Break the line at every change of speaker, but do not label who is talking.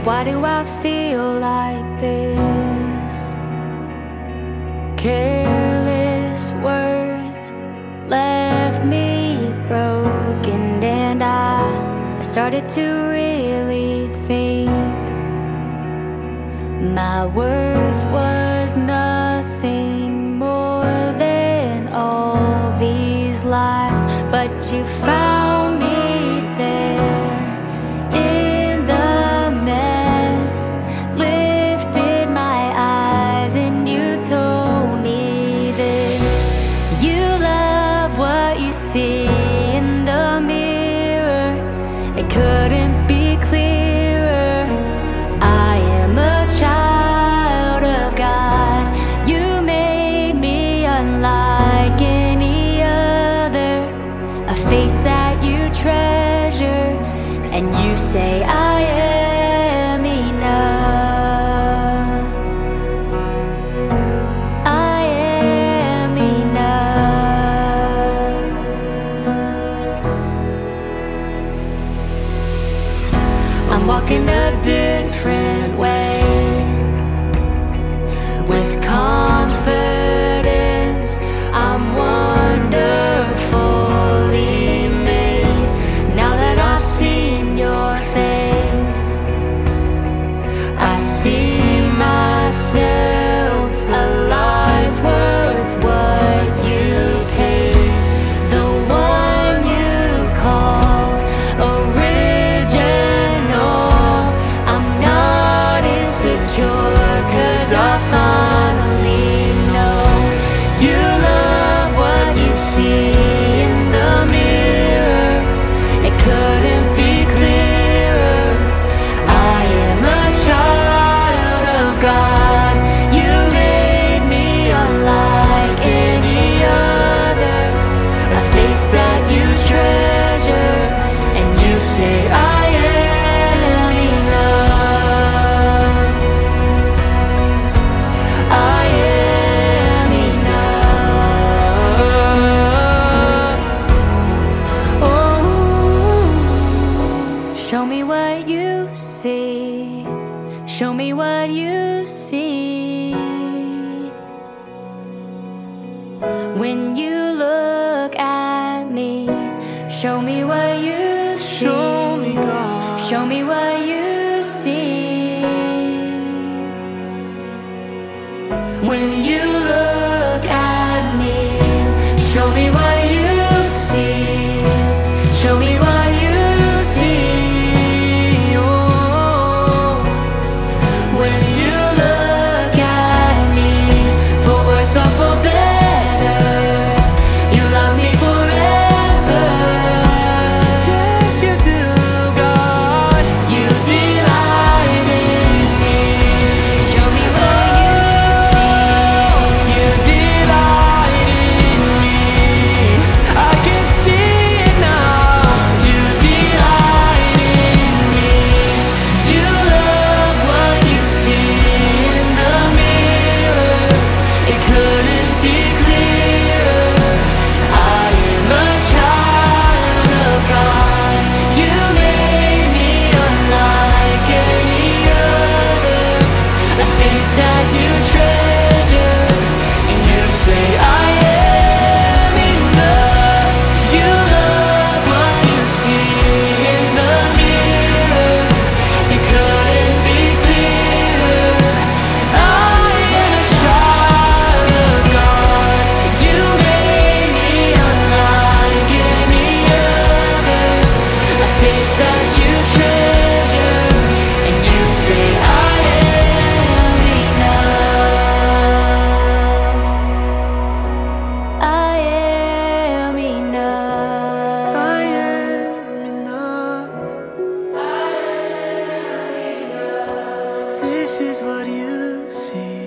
Why do I feel like this? Careless words left me broken, and I started to really think my worth was nothing more than all these lies. But you found me there in the mess, lifted my eyes, and you told me this: you love what you see in the mirror. It couldn't be clearer. I am a child of God. You made me unlike any other, a face that you treasure, and you say I am enough. I am enough. I'm walking a different way, with confidence. I'm wonderfully made. Now that I've seen your face, I see myself, a life worth what you paid. The one you call original. I'm not insecure, 'cause I finally know you love what you see in the mirror. It couldn't be clearer. I am a child of God. You made me unlike any other, a face that you treasure, and you say I am enough. I am enough. Oh, show me what you see. Show me what you see. When you look at me, show me what you see.
Show me, God.
Show me what you see. When you look at me, show me what you see. Show me what you see. Oh, when you look at me, for worse or for better, you love me forever.
Yes, you do, God.
You delight in me. Show me what you see.
You delight in me. I can see it now.
You delight in me. You love what you see in the mirror. It couldn't be clearer. I am a child of God. You made me unlike any other, a face that you treasure, and you say I am enough. You love what you see in the mirror. It couldn't be clearer. I am a child of God. You made me unlike any other, a face that you treasure, and you say I am enough. I am enough.
I am enough. This is what you see.